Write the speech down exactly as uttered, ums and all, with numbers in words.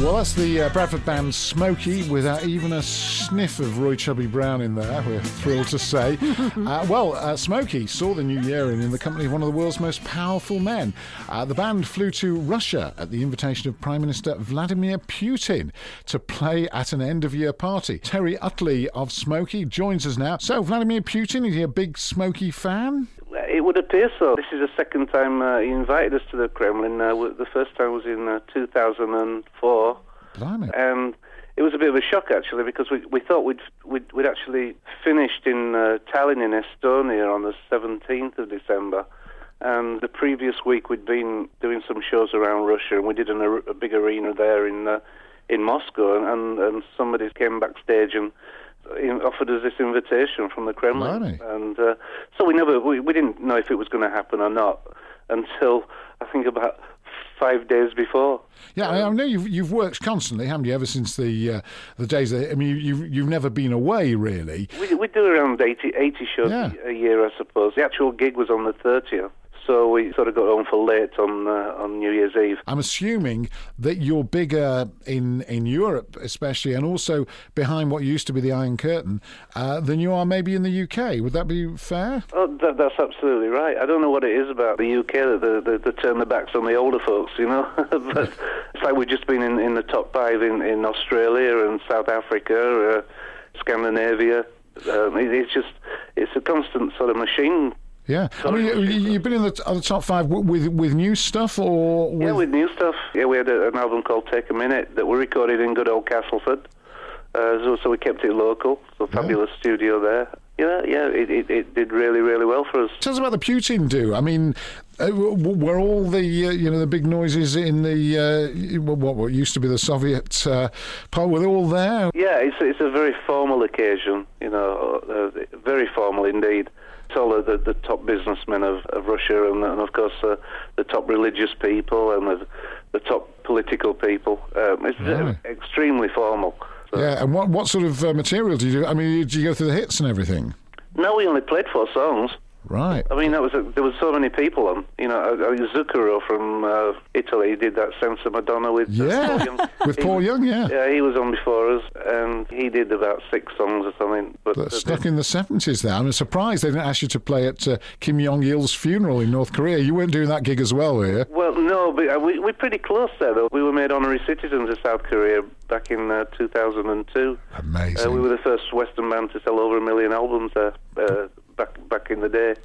Well, that's the uh, Bradford band Smokey, without even a sniff of Roy Chubby Brown in there, we're thrilled to say. uh, well, uh, Smokey saw the new year in, in the company of one of the world's most powerful men. Uh, the band flew to Russia at the invitation of Prime Minister Vladimir Putin to play at an end-of-year party. Terry Utley of Smokey joins us now. So, Vladimir Putin, is he a big Smokey fan? It would appear so. This is the second time uh, he invited us to the Kremlin. Uh, the first time was in uh, two thousand four. Blimey. And it was a bit of a shock, actually, because we we thought we'd we'd, we'd actually finished in uh, Tallinn in Estonia on the seventeenth of December. And the previous week we'd been doing some shows around Russia, and we did an, a big arena there in uh, in Moscow, and, and somebody came backstage and offered us this invitation from the Kremlin. Blimey. And uh, so we never we, we didn't know if it was going to happen or not until I think about five days before. Yeah, I know you've you've worked constantly, haven't you, ever since the uh, the days that, I mean, you've, you've never been away, really. We, we do around eighty, eighty shows yeah. a year, I suppose. The actual gig was on the thirtieth. So we sort of got home for late on uh, on New Year's Eve. I'm assuming that you're bigger in, in Europe, especially, and also behind what used to be the Iron Curtain, uh, than you are maybe in the U K. Would that be fair? Oh, that, that's absolutely right. I don't know what it is about the U K that they, they, they turn their backs on the older folks, you know. But it's like we've just been in, in the top five in, in Australia and South Africa, uh, Scandinavia. Um, it, it's just, it's a constant sort of machine. Yeah, I mean, you, you've been in the, the top five with with new stuff, or with... yeah, with new stuff. Yeah, we had a, an album called Take a Minute that we recorded in good old Castleford, uh, so, so we kept it local. So fabulous yeah. studio there. Yeah, yeah, it, it it did really really well for us. Tell us about the Putin do. I mean, uh, were all the uh, you know the big noises in the uh, what what used to be the Soviet uh, part, were they all there? Yeah, it's it's a very formal occasion. You know, uh, very formal indeed. It's all the, the top businessmen of, of Russia, and, and of course uh, the top religious people and the, the top political people. Um, it's right. extremely formal. So. Yeah, and what what sort of uh, material do you do? I mean, do you go through the hits and everything? No, we only played four songs. Right. I mean, that was a, there was so many people on. You know, uh, Zucchero from uh, Italy did that Senza Madonna with yeah, Paul Young. with Paul he, Young. Yeah, yeah, he was on before us, and he did about six songs or something. But uh, stuck in the seventies. There, I'm surprised they didn't ask you to play at uh, Kim Jong Il's funeral in North Korea. You weren't doing that gig as well, were you? Well, no, but uh, we we're pretty close there, though. We were made honorary citizens of South Korea back in uh, two thousand two. Amazing. Uh, we were the first Western band to sell over a million albums there. Uh, Back back in the day.